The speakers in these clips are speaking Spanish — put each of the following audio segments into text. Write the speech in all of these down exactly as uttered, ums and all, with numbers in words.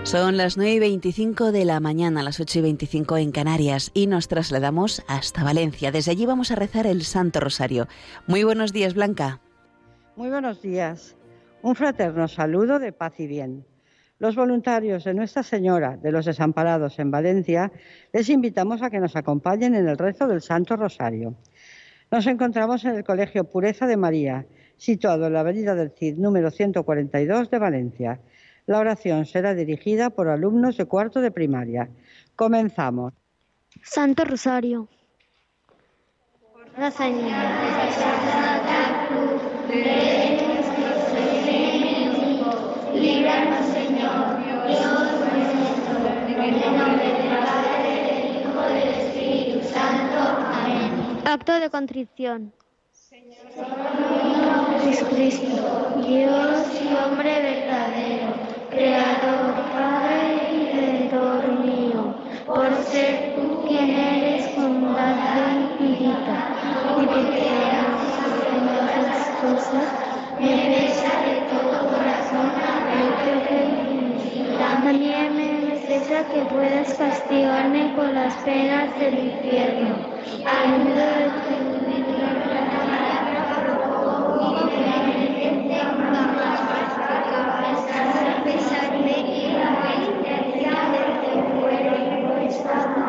Son las nueve y veinticinco de la mañana, las ocho y veinticinco en Canarias, y nos trasladamos hasta Valencia. Desde allí vamos a rezar el Santo Rosario. Muy buenos días, Blanca. Muy buenos días. Un fraterno saludo de paz y bien. Los voluntarios de Nuestra Señora de los Desamparados en Valencia les invitamos a que nos acompañen en el rezo del Santo Rosario. Nos encontramos en el Colegio Pureza de María, situado en la avenida del Cid número ciento cuarenta y dos de Valencia. La oración será dirigida por alumnos de cuarto de primaria. Comenzamos. Santo Rosario. Por la señal de la Santa Cruz de nuestros enemigos, líbranos, Señor, Dios nuestro, en el nombre del Padre, del Hijo y del Espíritu Santo. Amén. Acto de contrición. Señor Jesucristo, Dios y hombre verdadero, Creador, Padre y Redentor mío, por ser tú quien eres bondad infinita, y porque te amo sobre todas las cosas, me pesa de todo corazón haberte ofendido. También me pesa que puedas castigarme con las penas del infierno. Ayuda de tu divina palabra, propongo y firmemente jamás para pesarme y la penitencia de tu pueblo y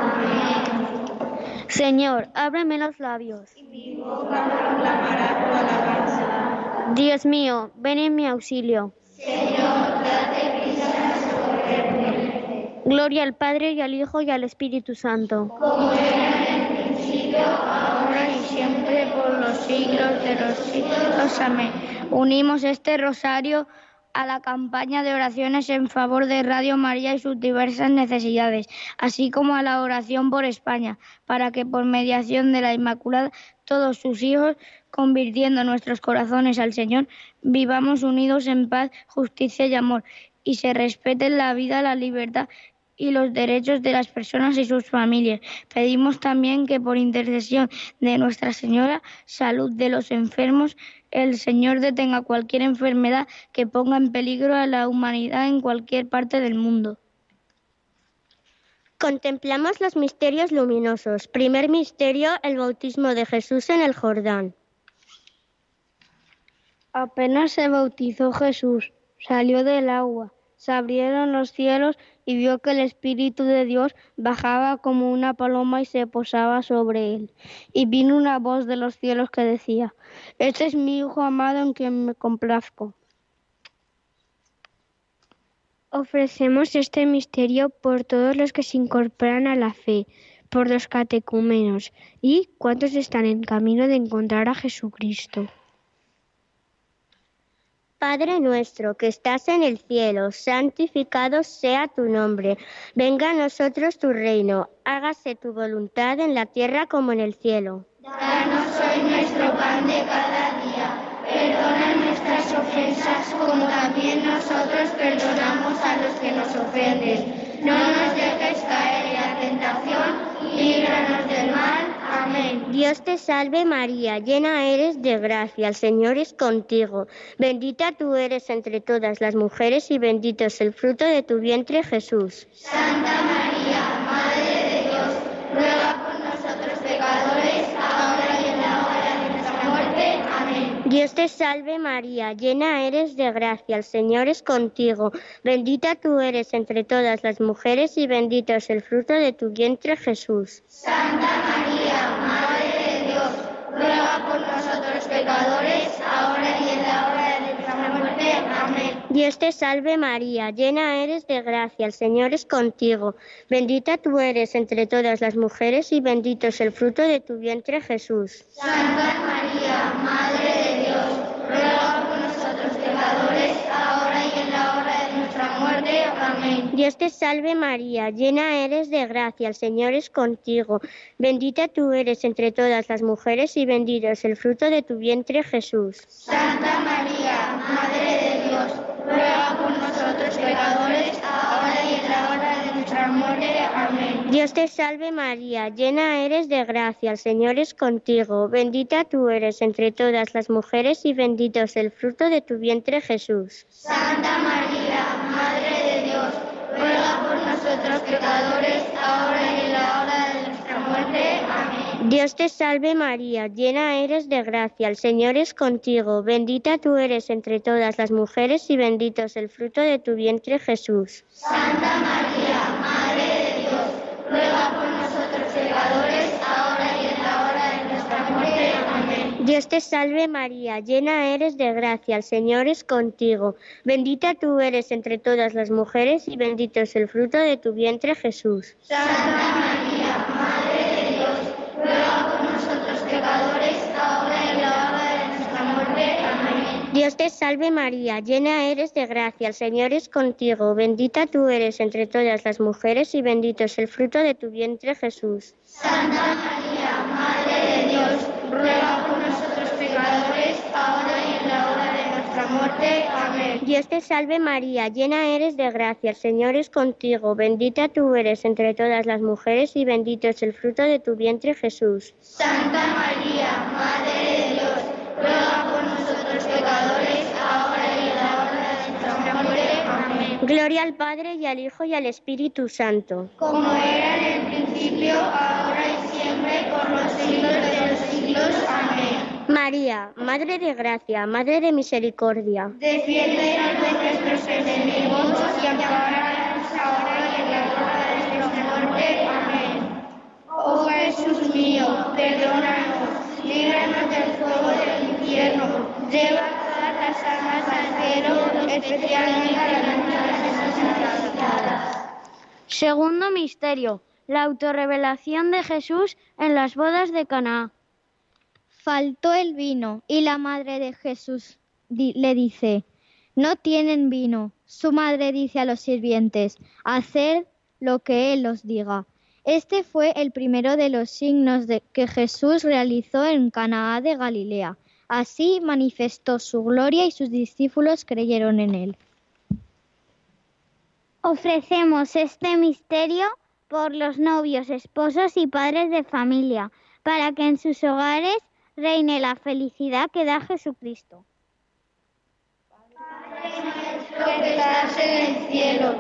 Amén. Señor, ábreme los labios, y mi boca proclamará tu alabanza. Dios mío, ven en mi auxilio. Señor, date prisa en socorrerme. Gloria al Padre, y al Hijo, y al Espíritu Santo. Como era en el principio, ahora y siempre, por los siglos de los siglos. Amén. Unimos este rosario a la campaña de oraciones en favor de Radio María y sus diversas necesidades, así como a la oración por España, para que por mediación de la Inmaculada todos sus hijos, convirtiendo nuestros corazones al Señor, vivamos unidos en paz, justicia y amor, y se respeten la vida, la libertad y los derechos de las personas y sus familias. Pedimos también que por intercesión de Nuestra Señora, salud de los enfermos, el Señor detenga cualquier enfermedad que ponga en peligro a la humanidad en cualquier parte del mundo. Contemplamos los misterios luminosos. Primer misterio, el bautismo de Jesús en el Jordán. Apenas se bautizó Jesús, salió del agua, se abrieron los cielos y vio que el Espíritu de Dios bajaba como una paloma y se posaba sobre él. Y vino una voz de los cielos que decía: Este es mi Hijo amado en quien me complazco. Ofrecemos este misterio por todos los que se incorporan a la fe, por los catecúmenos y cuantos están en camino de encontrar a Jesucristo. Padre nuestro que estás en el cielo, santificado sea tu nombre. Venga a nosotros tu reino, hágase tu voluntad en la tierra como en el cielo. Danos hoy nuestro pan de cada día. Perdona nuestras ofensas como también nosotros perdonamos a los que nos ofenden. No nos dejes caer en la tentación, líbranos del mal. Amén. Dios te salve María, llena eres de gracia, el Señor es contigo. Bendita tú eres entre todas las mujeres y bendito es el fruto de tu vientre Jesús. Santa María, Madre de Dios, ruega por nosotros pecadores, ahora y en la hora de nuestra muerte. Amén. Dios te salve María, llena eres de gracia, el Señor es contigo. Bendita tú eres entre todas las mujeres y bendito es el fruto de tu vientre Jesús. Santa María, Madre de Dios, ruega por nosotros pecadores, ahora y en la hora de nuestra muerte. Amén. Dios te salve María, llena eres de gracia, el Señor es contigo. Bendita tú eres entre todas las mujeres y bendito es el fruto de tu vientre Jesús. Santa María, Madre de Dios, ruega por nosotros pecadores, ahora y en la hora de nuestra muerte. Amén. Dios te salve María, llena eres de gracia, el Señor es contigo. Bendita tú eres entre todas las mujeres y bendito es el fruto de tu vientre Jesús. Santa María, Madre de Dios, ruega por nosotros pecadores, ahora y en la hora de nuestra muerte. Amén. Dios te salve María, llena eres de gracia, el Señor es contigo. Bendita tú eres entre todas las mujeres y bendito es el fruto de tu vientre Jesús. Santa María, Madre de Dios, ruega nosotros pecadores, ahora y en la hora de nuestra muerte. Amén. Dios te salve María, llena eres de gracia, el Señor es contigo, bendita tú eres entre todas las mujeres y bendito es el fruto de tu vientre Jesús. Santa María, Madre de Dios, ruega por nosotros pecadores, ahora y en la hora de nuestra muerte. Amén. Dios te salve María, llena eres de gracia, el Señor es contigo, bendita tú eres entre todas las mujeres y bendito es el fruto de tu vientre Jesús. Santa María, Madre de Dios, ruega por nosotros pecadores, ahora y en la hora de nuestra muerte. Amén. Dios te salve María, llena eres de gracia, el Señor es contigo, bendita tú eres entre todas las mujeres y bendito es el fruto de tu vientre Jesús. Santa María, Madre de Dios, ruega por nosotros pecadores, ahora y en la hora de nuestra muerte. Amén. Dios te salve María, llena eres de gracia, el Señor es contigo, bendita tú eres entre todas las mujeres y bendito es el fruto de tu vientre Jesús. Santa María, Madre de Dios, ruega por nosotros pecadores, ahora y en la hora de nuestra muerte. Amén. Gloria al Padre y al Hijo y al Espíritu Santo. Como era en el principio, ahora y siempre, por los siglos de los siglos. Amén. María, Madre de Gracia, Madre de Misericordia, defiéndenos de nuestros enemigos y ampáranos ahora y en la hora de nuestra muerte. Amén. Oh Jesús mío, perdónanos, líbranos del fuego del infierno, lleva todas las almas al cielo, especialmente a las más necesitadas. Segundo misterio, la autorrevelación de Jesús en las bodas de Caná. Faltó el vino y la madre de Jesús di- le dice, no tienen vino. Su madre dice a los sirvientes, haced lo que él os diga. Este fue el primero de los signos de que Jesús realizó en Canaá de Galilea. Así manifestó su gloria y sus discípulos creyeron en él. Ofrecemos este misterio por los novios, esposos y padres de familia, para que en sus hogares reine la felicidad que da Jesucristo. Padre nuestro que estás en el cielo,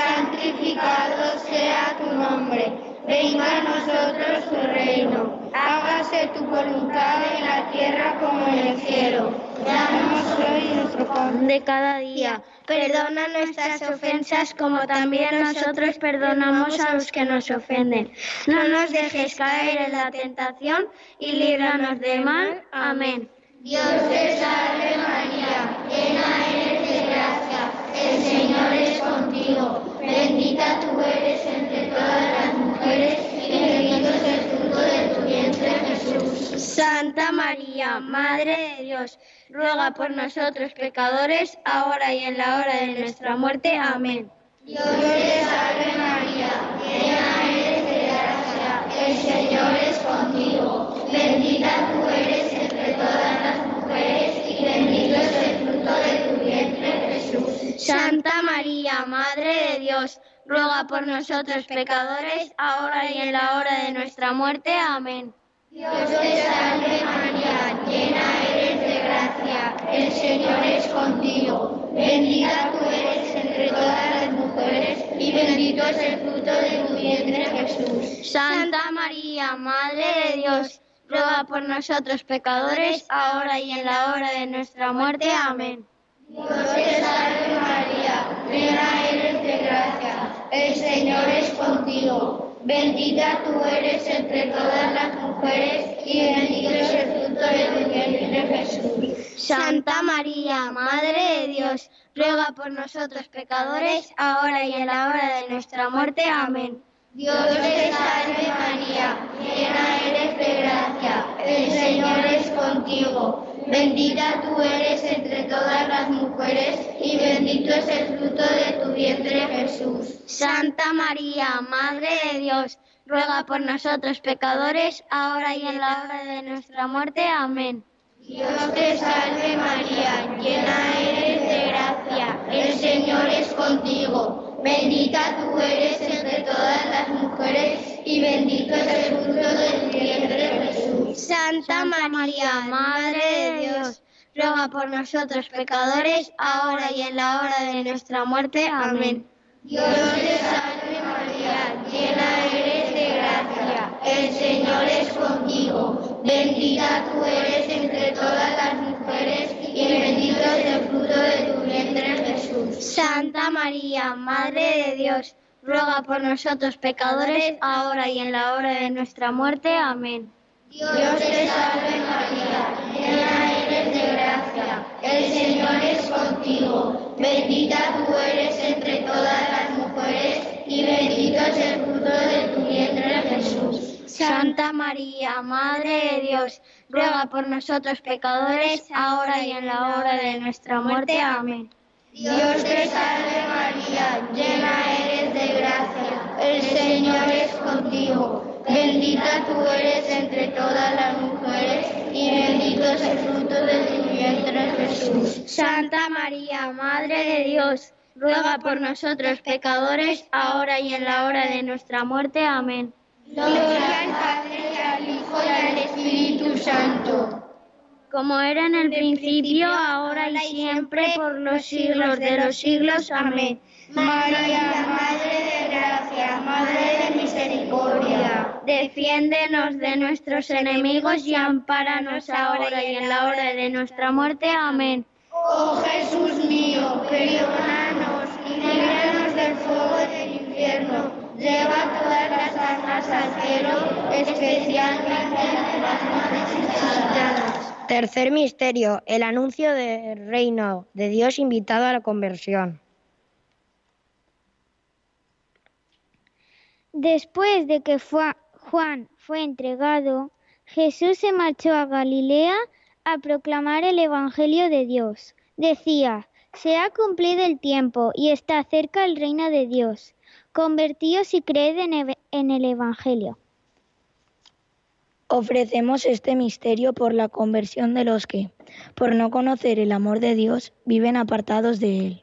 santificado sea tu nombre. Venga a nosotros tu reino. Hágase tu voluntad en la tierra como en el cielo. Danos hoy nuestro pan de cada día. Perdona nuestras ofensas como también nosotros perdonamos a los que nos ofenden. No nos dejes caer en la tentación y líbranos del mal. Amén. Dios te salve María, llena eres de gracia, el Señor es contigo. Bendita tú eres entre todas las mujeres y bendito es el fruto de tu vientre Jesús. Santa María, Madre de Dios, ruega por nosotros pecadores, ahora y en la hora de nuestra muerte. Amén. Dios te salve María, llena eres de gracia, el Señor es contigo. Bendita tú eres entre todas las mujeres y bendito es el fruto de tu vientre Jesús. Santa María, Madre de Dios, ruega por nosotros pecadores, ahora y en la hora de nuestra muerte. Amén. Dios te salve María, llena eres de gracia, el Señor es contigo. Bendita tú eres entre todas las mujeres y bendito es el fruto de tu vientre Jesús. Santa María, Madre de Dios, ruega por nosotros pecadores, ahora y en la hora de nuestra muerte. Amén. Dios te salve María, llena eres de gracia, el Señor es contigo. Bendita tú eres entre todas las mujeres y bendito es el fruto de tu vientre Jesús. Santa María, Madre de Dios, ruega por nosotros pecadores, ahora y en la hora de nuestra muerte. Amén. Dios te salve María, llena eres de gracia, el Señor es contigo. Bendita tú eres entre todas las mujeres y bendito es el fruto de tu vientre Jesús. Santa María, Madre de Dios, ruega por nosotros pecadores, ahora y en la hora de nuestra muerte. Amén. Dios te salve María, llena eres de gracia, el Señor es contigo. Bendita tú eres entre todas las mujeres y bendito es el fruto de tu vientre Jesús. Santa María, Madre de Dios, ruega por nosotros pecadores, ahora y en la hora de nuestra muerte. Amén. Dios te salve María. llena eres de gracia, el Señor es contigo. Bendita tú eres entre todas las mujeres y bendito es el fruto de tu vientre, Jesús. Santa María, Madre de Dios, ruega por nosotros pecadores, ahora y en la hora de nuestra muerte. Amén. Dios te salve María, llena eres de gracia, el Señor es contigo. Bendita tú eres entre todas las mujeres y bendito es el fruto de tu vientre, Jesús. Santa María, Madre de Dios, ruega por nosotros pecadores, ahora y en la hora de nuestra muerte. Amén. Dios te salve María, llena eres de gracia, el Señor es contigo. Bendita tú eres entre todas las mujeres y bendito es el fruto de tu vientre, Jesús. Santa María, Madre de Dios, ruega por nosotros pecadores, ahora y en la hora de nuestra muerte. Amén. Gloria al Padre, y al Hijo y al Espíritu Santo. Como era en el principio, ahora y siempre, por los siglos de los siglos. Amén. María, Madre de gracia, Madre de misericordia, defiéndenos de nuestros enemigos y ampáranos ahora y en la hora de nuestra muerte. Amén. Oh Jesús mío, perdónanos y líbranos del fuego del infierno. Lleva todas las almas al cielo, especialmente las más necesitadas. Tercer misterio, el anuncio del reino de Dios invitado a la conversión. Después de que Juan fue entregado, Jesús se marchó a Galilea a proclamar el Evangelio de Dios. Decía: se ha cumplido el tiempo y está cerca el reino de Dios. Convertíos y creed en el Evangelio. Ofrecemos este misterio por la conversión de los que, por no conocer el amor de Dios, viven apartados de Él.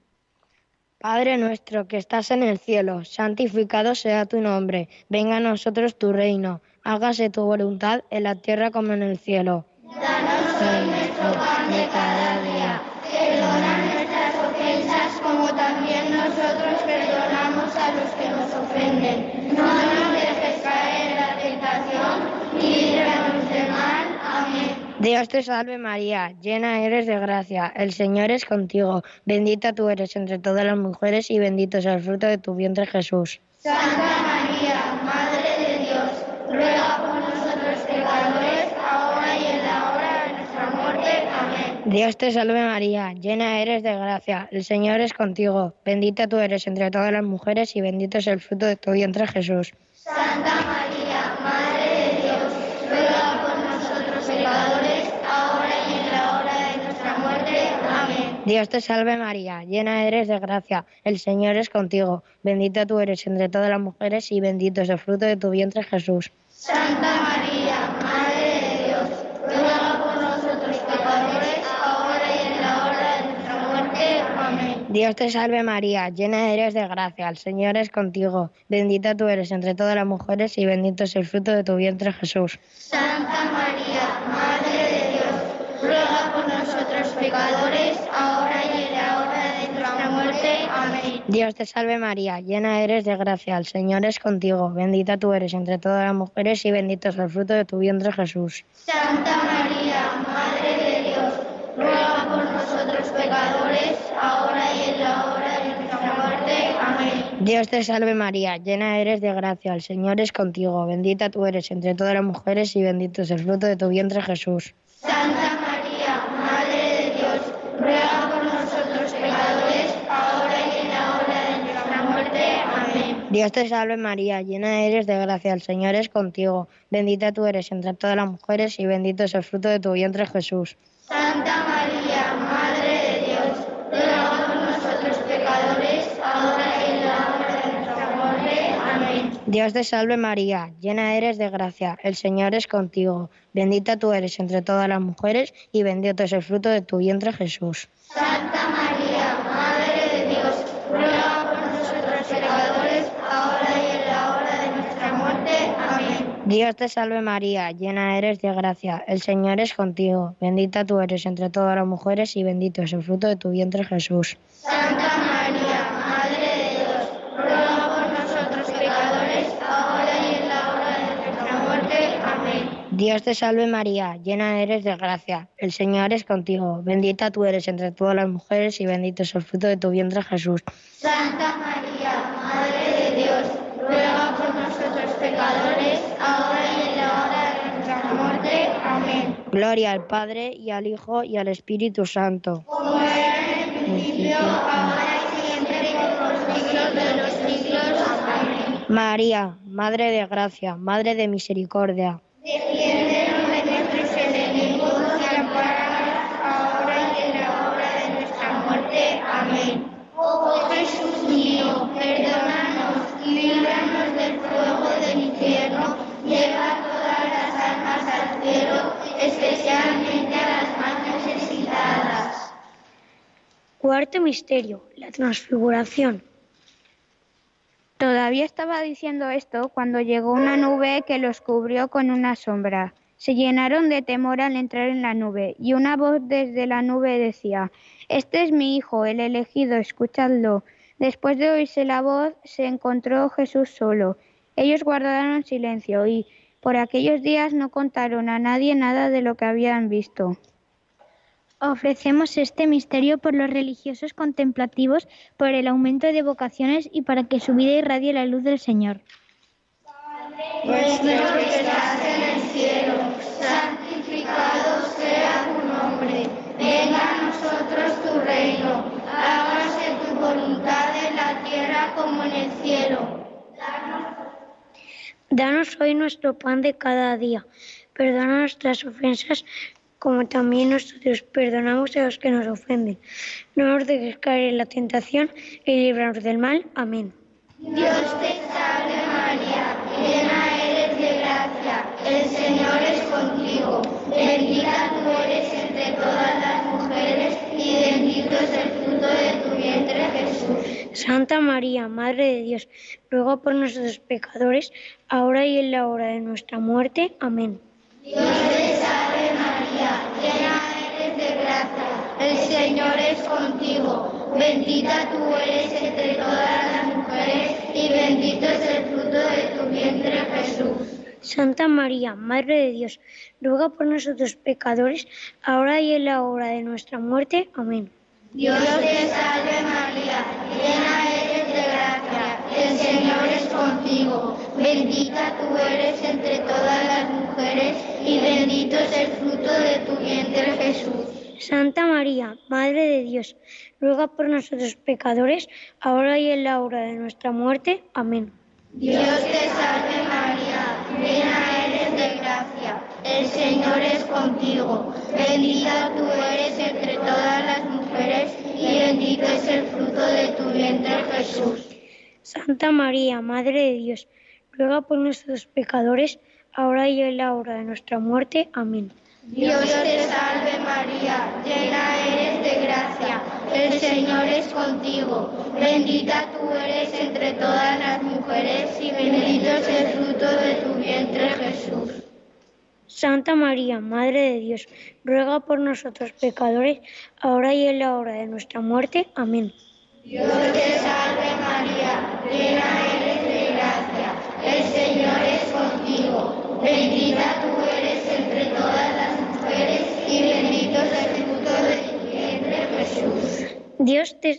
Padre nuestro que estás en el cielo, santificado sea tu nombre. Venga a nosotros tu reino. Hágase tu voluntad en la tierra como en el cielo. Danos hoy nuestro pan de cada día. Perdona nuestras ofensas como también nosotros perdonamos a los que nos ofenden. No nos dejes caer en la tentación y líbranos del mal. Amén. Dios te salve María, llena eres de gracia, el Señor es contigo. Bendita tú eres entre todas las mujeres y bendito es el fruto de tu vientre, Jesús. Santa María, Madre de Dios, ruega por nosotros pecadores, ahora y en la hora de nuestra muerte. Amén. Dios te salve María, llena eres de gracia, el Señor es contigo. Bendita tú eres entre todas las mujeres y bendito es el fruto de tu vientre, Jesús. Santa María, Madre de Dios, ruega por nosotros pecadores, ahora y en la hora de nuestra muerte. Amén. Dios te salve María, llena eres de gracia, el Señor es contigo. Bendita tú eres entre todas las mujeres y bendito es el fruto de tu vientre, Jesús. Santa María, Madre de Dios, ruega por nosotros pecadores, ahora y en la hora de nuestra muerte. Amén. Dios te salve María, llena eres de gracia, el Señor es contigo. Bendita tú eres entre todas las mujeres y bendito es el fruto de tu vientre, Jesús. Santa María, Madre de Dios, ruega por nosotros pecadores, ahora y en la hora de nuestra muerte. Amén. Dios te salve María, llena eres de gracia, el Señor es contigo. Bendita tú eres entre todas las mujeres y bendito es el fruto de tu vientre, Jesús. Santa María, Madre de Dios, ruega por nosotros pecadores, ahora y en la hora de nuestra muerte. Amén. Dios te salve María, llena eres de gracia, el Señor es contigo. Bendita tú eres entre todas las mujeres y bendito es el fruto de tu vientre, Jesús. Santa María, Madre de Dios, ruega por nosotros pecadores, ahora y en la hora de nuestra muerte. Amén. Dios te salve María, llena eres de gracia, el Señor es contigo. Bendita tú eres entre todas las mujeres y bendito es el fruto de tu vientre, Jesús. Santa María, Madre de Dios, ruega por nosotros pecadores, ahora y en la hora de nuestra muerte. Amén. Dios te salve María, llena eres de gracia, el Señor es contigo. Bendita tú eres entre todas las mujeres y bendito es el fruto de tu vientre, Jesús. Santa María, Madre de Dios, ruega por nosotros pecadores, ahora y en la hora de nuestra muerte. Amén. Dios te salve María, llena eres de gracia, el Señor es contigo. Bendita tú eres entre todas las mujeres y bendito es el fruto de tu vientre, Jesús. Santa María, Madre de Dios, ruega por nosotros pecadores, Dios te salve María, llena eres de gracia, el Señor es contigo, bendita tú eres entre todas las mujeres y bendito es el fruto de tu vientre Jesús. Santa María, Madre de Dios, ruega por nosotros pecadores, ahora y en la hora de nuestra muerte. Amén. Gloria al Padre, y al Hijo, y al Espíritu Santo. Como era en el principio, ahora y siempre, y por los siglos de los siglos. Amén. María, Madre de gracia, Madre de misericordia. Defiéndenos de nuestros enemigos y ampáranos ahora y en la hora de nuestra muerte. Amén. Oh Jesús mío, perdónanos y líbranos del fuego del infierno, lleva todas las almas al cielo, especialmente a las más necesitadas. Cuarto misterio, la transfiguración. Todavía estaba diciendo esto cuando llegó una nube que los cubrió con una sombra. Se llenaron de temor al entrar en la nube, y una voz desde la nube decía: «Este es mi Hijo, el elegido, escuchadlo». Después de oírse la voz, se encontró Jesús solo. Ellos guardaron silencio y, por aquellos días, no contaron a nadie nada de lo que habían visto. Ofrecemos este misterio por los religiosos contemplativos, por el aumento de vocaciones y para que su vida irradie la luz del Señor. Nuestro que estás en el cielo, santificado sea tu nombre. Venga a nosotros tu reino. Hágase tu voluntad en la tierra como en el cielo. Danos hoy nuestro pan de cada día. Perdona nuestras ofensas, como también nosotros perdonamos a los que nos ofenden. No nos dejes caer en la tentación y líbranos del mal. Amén. Dios te salve María, llena eres de gracia, el Señor es contigo. Bendita tú eres entre todas las mujeres y bendito es el fruto de tu vientre Jesús. Santa María, Madre de Dios, ruega por nosotros pecadores, ahora y en la hora de nuestra muerte. Amén. Dios te salve María, llena eres de gracia, el Señor es contigo. Bendita tú eres entre todas las mujeres y bendito es el fruto de tu vientre Jesús. Santa María, Madre de Dios, ruega por nosotros pecadores, ahora y en la hora de nuestra muerte. Amén. Dios te salve María, llena eres de gracia, el Señor es contigo. Bendita tú eres entre todas las mujeres y bendito es el fruto de tu vientre Jesús. Santa María, Madre de Dios, ruega por nosotros pecadores, ahora y en la hora de nuestra muerte. Amén. Dios te salve María, llena eres de gracia, el Señor es contigo. Bendita tú eres entre todas las mujeres y bendito es el fruto de tu vientre Jesús. Santa María, Madre de Dios, ruega por nosotros pecadores, ahora y en la hora de nuestra muerte. Amén. Dios te salve María, llena eres de gracia, el Señor es contigo. Bendita tú eres entre todas las mujeres y bendito es el fruto de tu vientre Jesús. Santa María, Madre de Dios, ruega por nosotros pecadores, ahora y en la hora de nuestra muerte. Amén. Dios te salve María, llena eres de gracia, el Señor es contigo. Bendita tú eres entre todas las mujeres y bendito es el fruto de tu vientre Jesús. Dios te...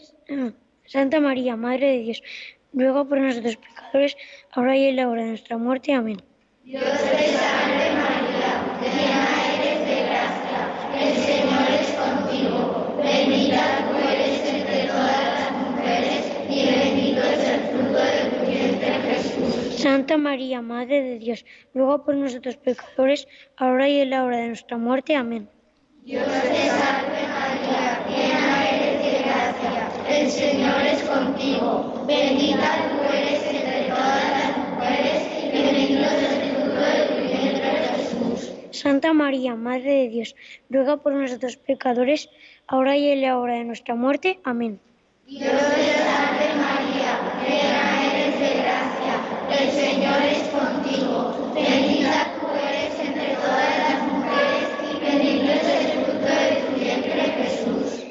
Santa María, Madre de Dios, ruega por nosotros pecadores, ahora y en la hora de nuestra muerte. Amén. Dios te salve María, llena eres de gracia, el Señor es contigo. Bendita tú eres entre todas las mujeres y bendito es el fruto de tu vientre Jesús. Santa María, Madre de Dios, ruega por nosotros pecadores, ahora y en la hora de nuestra muerte. Amén. Dios te salve María, llena eres de gracia, el Señor es contigo. Bendita tú eres entre todas las mujeres y bendito es el fruto de tu vientre Jesús. Santa María, Madre de Dios, ruega por nosotros pecadores, ahora y en la hora de nuestra muerte. Amén. Dios te salve María, llena eres de gracia, el Señor es contigo. Bendita tú eres entre todas las mujeres y bendito es el fruto de tu vientre Jesús.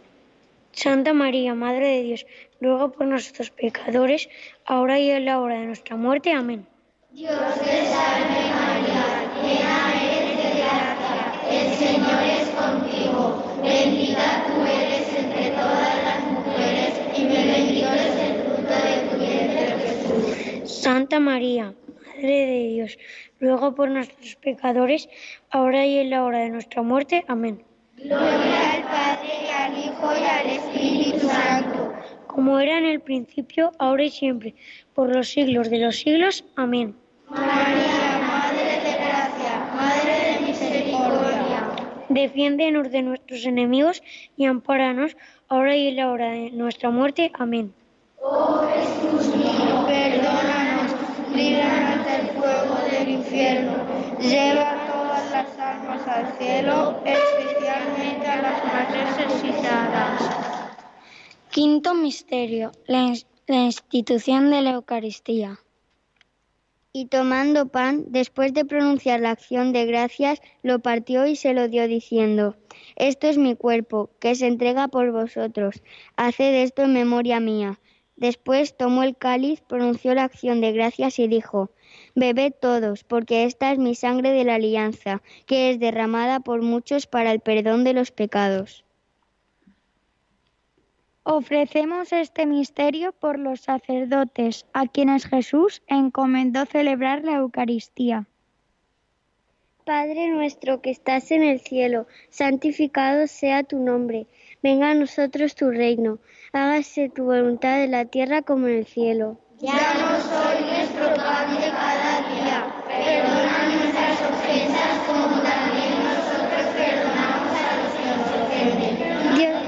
Santa María, Madre de Dios, ruega por nosotros pecadores, ahora y en la hora de nuestra muerte. Amén. Dios te salve María, llena eres Santa María, Madre de Dios, ruega por nuestros pecadores, ahora y en la hora de nuestra muerte. Amén. Gloria al Padre, y al Hijo, y al Espíritu Santo. Como era en el principio, ahora y siempre, por los siglos de los siglos. Amén. María, Madre de Gracia, Madre de Misericordia. Defiéndenos de nuestros enemigos y ampáranos, ahora y en la hora de nuestra muerte. Amén. Oh Jesús mío, perdónanos, líbranos del fuego del infierno, lleva todas las almas al cielo, especialmente a las más necesitadas. Quinto misterio, la, ins- la institución de la Eucaristía. Y tomando pan, después de pronunciar la acción de gracias, lo partió y se lo dio diciendo: Esto es mi cuerpo, que se entrega por vosotros. Haced esto en memoria mía. Después tomó el cáliz, pronunció la acción de gracias y dijo: Bebed todos, porque esta es mi sangre de la alianza, que es derramada por muchos para el perdón de los pecados. Ofrecemos este misterio por los sacerdotes, a quienes Jesús encomendó celebrar la Eucaristía. Padre nuestro que estás en el cielo, santificado sea tu nombre. Venga a nosotros tu reino. Hágase tu voluntad en la tierra como en el cielo. Danos hoy nuestro pan de cada día. Perdona nuestras ofensas como también nosotros perdonamos a los que nos ofenden. Dios,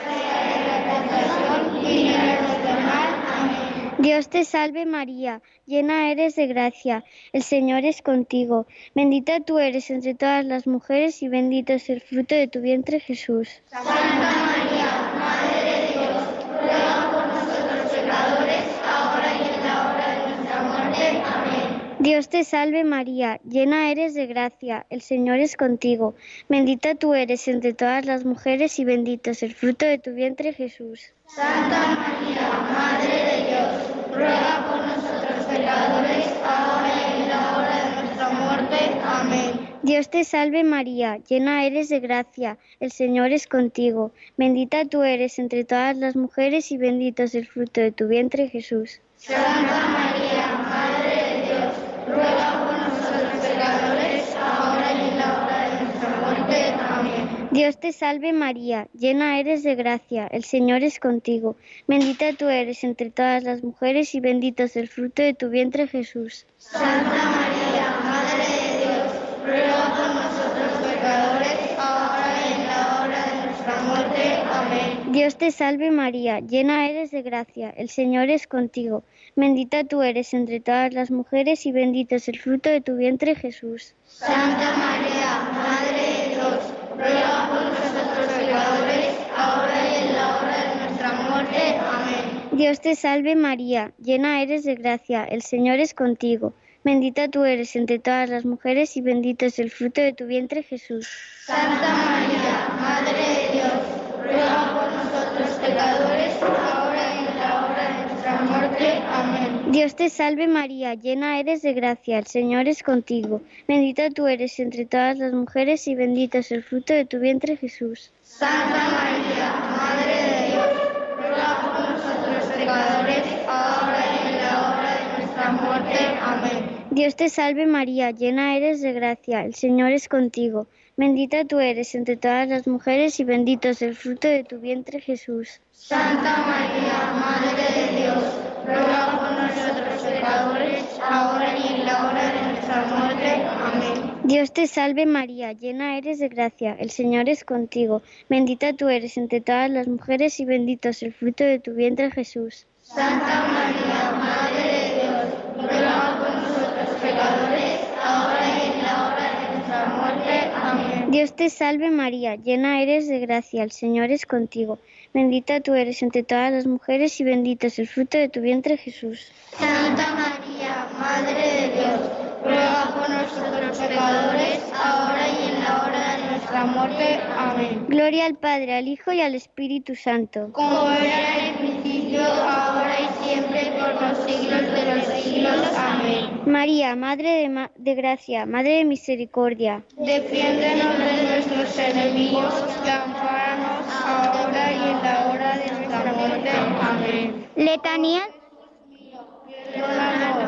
Dios te salve María, llena eres de gracia, el Señor es contigo. Bendita tú eres entre todas las mujeres y bendito es el fruto de tu vientre Jesús. Santa María, Madre de Dios, ruega por nosotros pecadores, ahora y en la hora de nuestra muerte. Amén. Dios te salve María, llena eres de gracia, el Señor es contigo. Bendita tú eres entre todas las mujeres y bendito es el fruto de tu vientre Jesús. Santa María, Madre de Dios, ruega por nosotros pecadores, ahora y en la hora de nuestra muerte. Amén. Dios te salve María, llena eres de gracia, el Señor es contigo. Bendita tú eres entre todas las mujeres y bendito es el fruto de tu vientre Jesús. Santa María, Madre de Dios, ruega por nosotros pecadores, ahora y en la hora de nuestra muerte. Amén. Dios te salve María, llena eres de gracia, el Señor es contigo. Bendita tú eres entre todas las mujeres y bendito es el fruto de tu vientre Jesús. Santa María, Madre de Dios, ruega por nosotros pecadores, ahora y en la hora de nuestra muerte. Amén. Dios te salve María, llena eres de gracia, el Señor es contigo. Bendita tú eres entre todas las mujeres y bendito es el fruto de tu vientre Jesús. Santa María, Madre de Dios, ruega por nosotros pecadores, ahora y en la hora de nuestra muerte. Amén. Dios te salve María, llena eres de gracia, el Señor es contigo. Bendita tú eres entre todas las mujeres y bendito es el fruto de tu vientre Jesús. Santa María, Madre de Dios, ruega por nosotros pecadores, ahora y en la hora de nuestra muerte. Amén. Dios te salve María, llena eres de gracia, el Señor es contigo. Bendita tú eres entre todas las mujeres y bendito es el fruto de tu vientre Jesús. Santa María, Madre de Dios, ruega por nosotros pecadores, ahora y en la hora de nuestra muerte. Amén. Dios te salve María, llena eres de gracia, el Señor es contigo. Bendita tú eres entre todas las mujeres y bendito es el fruto de tu vientre Jesús. Santa María, Madre de Dios, ruega por nosotros pecadores, ahora y en la hora de nuestra muerte. Amén. Dios te salve María, llena eres de gracia, el Señor es contigo. Bendita tú eres entre todas las mujeres y bendito es el fruto de tu vientre Jesús. Santa María, Madre de Dios, ruega por nosotros pecadores, ahora y en la hora de nuestra muerte. Amén. Dios te salve María, llena eres de gracia, el Señor es contigo. Bendita tú eres entre todas las mujeres y bendito es el fruto de tu vientre Jesús. Santa María, Madre de Dios, ruega por nosotros pecadores, ahora y en la hora de nuestra muerte. Amén. Gloria al Padre, al Hijo y al Espíritu Santo. Como era en el principio, ahora y siempre, por los siglos de los siglos. Amén. María, Madre de, ma- de gracia, Madre de misericordia. Defiéndenos de nuestros enemigos, y ampáranos ahora y en la hora de nuestra muerte. Amén. Letanía. Perdónanos,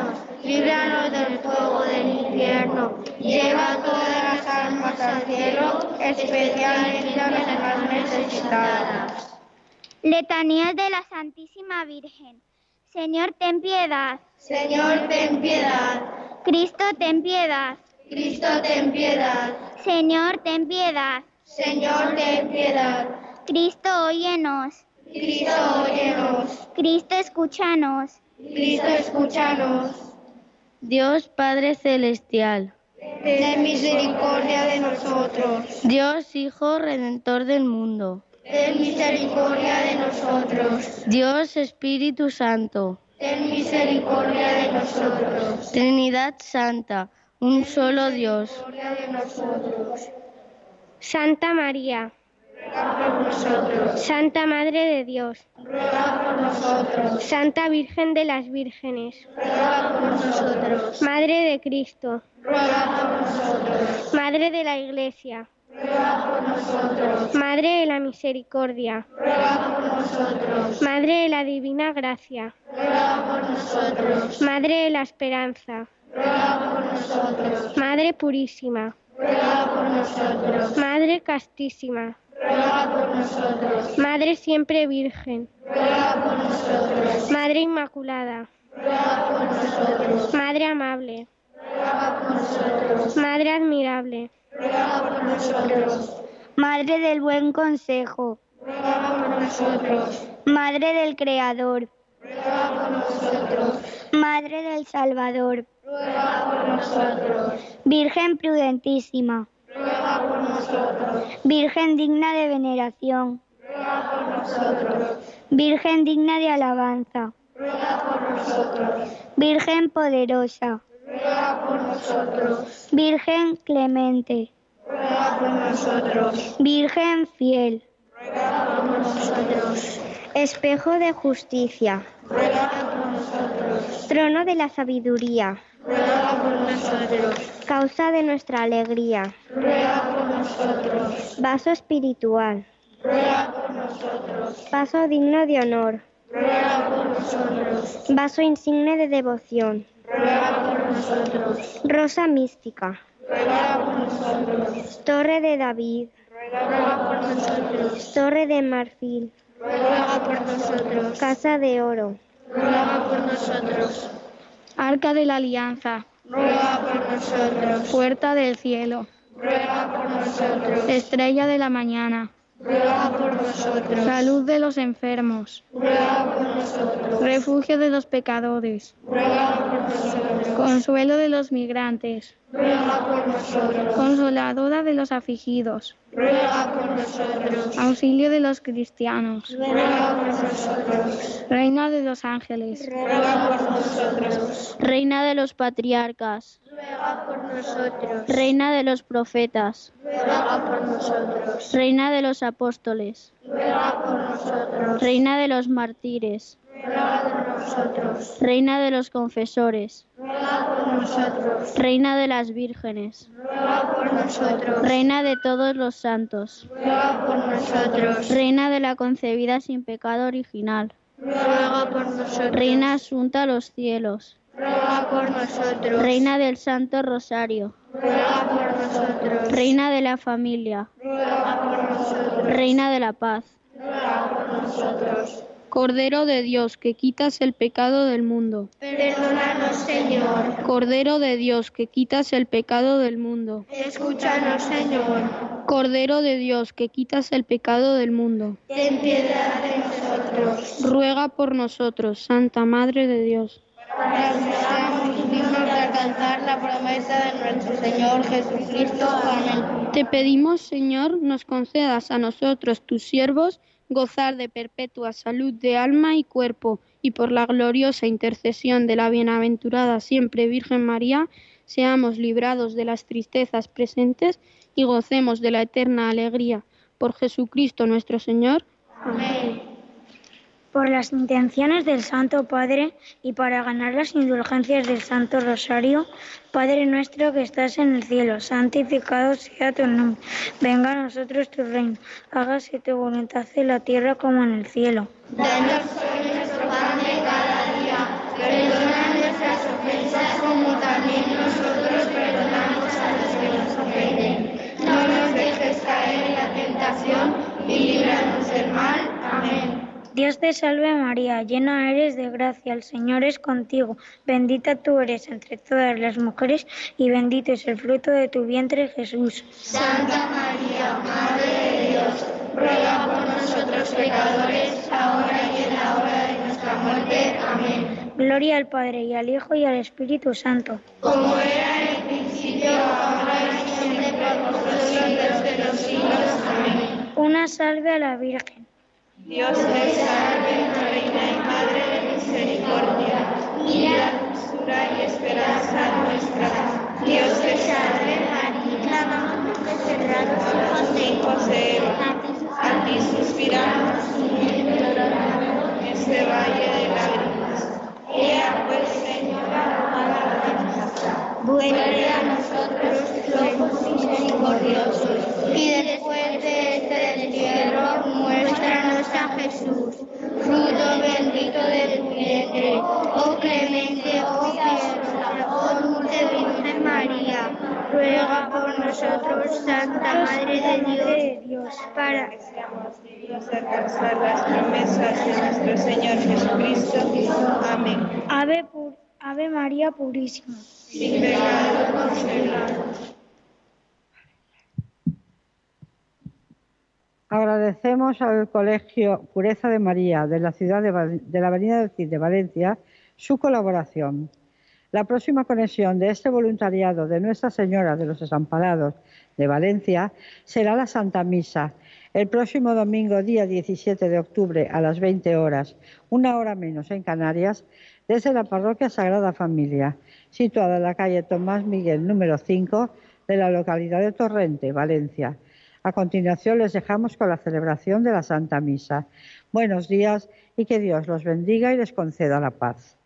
líbranos del fuego del infierno, lleva todas las almas al cielo, especialmente a las más necesitadas. Letanías de la Santísima Virgen. Señor, ten piedad. Señor, ten piedad. Cristo, ten piedad. Cristo, ten piedad. Señor, ten piedad. Señor, ten piedad. Cristo, óyenos. Cristo, óyenos. Cristo, escúchanos. Cristo, escúchanos. Dios Padre Celestial, ten misericordia de nosotros. Dios Hijo Redentor del mundo, ten misericordia de nosotros. Dios Espíritu Santo, ten misericordia de nosotros. Trinidad Santa, un solo Dios. De nosotros. Santa María, ruega por nosotros. Santa Madre de Dios, ruega por nosotros. Santa Virgen de las Vírgenes, ruega por nosotros. Madre de Cristo, ruega por nosotros. Madre de la Iglesia, ruega por nosotros. Madre de la Misericordia, ruega por nosotros. Madre de la Divina Gracia, ruega por nosotros. Madre de la Esperanza, ruega por nosotros. Madre Purísima, ruega por nosotros. Madre Castísima, ruega por nosotros. Madre Siempre Virgen, ruega por nosotros. Madre Inmaculada, ruega por nosotros. Madre Amable, ruega por nosotros. Madre Admirable, ruega por nosotros. Madre del Buen Consejo, ruega por nosotros. Madre del Creador, ruega por nosotros. Madre del Salvador, ruega por nosotros. Virgen prudentísima, ruega por nosotros. Virgen digna de veneración, ruega por nosotros. Virgen digna de alabanza, ruega por nosotros. Virgen poderosa, ruega por nosotros. Virgen clemente, ruega por nosotros. Virgen fiel, ruega por nosotros. espejo de justicia, ruega por nosotros. trono de la sabiduría, ruega por nosotros. causa de nuestra alegría, ruega por nosotros. vaso espiritual, ruega por nosotros. vaso digno de honor, ruega por nosotros. vaso insigne de devoción, ruega por nosotros. rosa mística, ruega por nosotros. torre de David, ruega por nosotros. torre de marfil, ruega por nosotros. casa de oro, ruega por nosotros. Arca de la Alianza, ruega por nosotros. Puerta del Cielo, ruega por nosotros. Estrella de la Mañana, ruega por nosotros. Salud de los enfermos, ruega por nosotros. Refugio de los pecadores, ruega por nosotros. Consuelo de los migrantes, ruega por nosotros. Consoladora de los afligidos, ruega por nosotros. Auxilio de los cristianos, ruega por nosotros. Reina de los ángeles, ruega por nosotros. Reina de los patriarcas, ruega por nosotros. Reina de los profetas, ruega por nosotros. Reina de los apóstoles, ruega por nosotros. Reina de los mártires, ruega por nosotros. Reina de los confesores, ruega por nosotros. Reina de las vírgenes, ruega por nosotros. Reina de todos los santos, ruega por nosotros. Reina de la concebida sin pecado original, ruega por nosotros. Reina asunta a los cielos, ruega por nosotros. Reina del Santo Rosario, ruega por nosotros. Reina de la familia, ruega por nosotros. Reina de la paz, ruega por nosotros. Cordero de Dios, que quitas el pecado del mundo. Perdónanos, Señor. Cordero de Dios, que quitas el pecado del mundo. Escúchanos, Señor. Cordero de Dios, que quitas el pecado del mundo. Ten piedad de nosotros. Ruega por nosotros, Santa Madre de Dios. Para que seamos dignos de alcanzar la promesa de nuestro Señor Jesucristo. Amén. Te pedimos, Señor, nos concedas a nosotros, tus siervos, gozar de perpetua salud de alma y cuerpo, y por la gloriosa intercesión de la bienaventurada siempre Virgen María, seamos librados de las tristezas presentes y gocemos de la eterna alegría. Por Jesucristo nuestro Señor. Amén. Por las intenciones del Santo Padre y para ganar las indulgencias del Santo Rosario, Padre nuestro que estás en el cielo, santificado sea tu nombre. Venga a nosotros tu reino. Hágase tu voluntad en la tierra como en el cielo. Danos hoy nuestro pan de cada día. Perdona nuestras ofensas Dios te salve María, llena eres de gracia, el Señor es contigo, bendita tú eres entre todas las mujeres y bendito es el fruto de tu vientre Jesús. Santa María, Madre de Dios, ruega por nosotros pecadores, ahora y en la hora de nuestra muerte. Amén. Gloria al Padre y al Hijo y al Espíritu Santo. Como era en el principio, ahora y siempre, por los siglos de los siglos. Amén. Una salve a la Virgen. Dios te salve, Reina y Madre de misericordia, guía, dulzura y esperanza nuestra. Dios te salve, María, clamamos desterrados hijos de hijos de Eva. A ti suspiramos, gimiendo y llorando en este valle de lágrimas. Ea pues, Señora, abogada de nuestra, vuelve a nosotros los ojos misericordiosos, y después de este destierro, muéstranos a Jesús, fruto bendito de tu vientre. Oh clemente, oh piadosa, oh dulce Virgen María, ruega por nosotros, Santa Madre de Dios, para que seamos dignos de alcanzar las promesas de nuestro Señor Jesucristo. Amén. Ave, pur, Ave María Purísima, sin pecado concebida. Agradecemos al Colegio Pureza de María de la ciudad de, Val de la Avenida del Cid de Valencia su colaboración. La próxima conexión de este voluntariado de Nuestra Señora de los Desamparados de Valencia será la Santa Misa, el próximo domingo, día diecisiete de octubre, a las veinte horas, una hora menos en Canarias, desde la Parroquia Sagrada Familia, situada en la calle Tomás Miguel número cinco de la localidad de Torrente, Valencia. A continuación les dejamos con la celebración de la Santa Misa. Buenos días y que Dios los bendiga y les conceda la paz.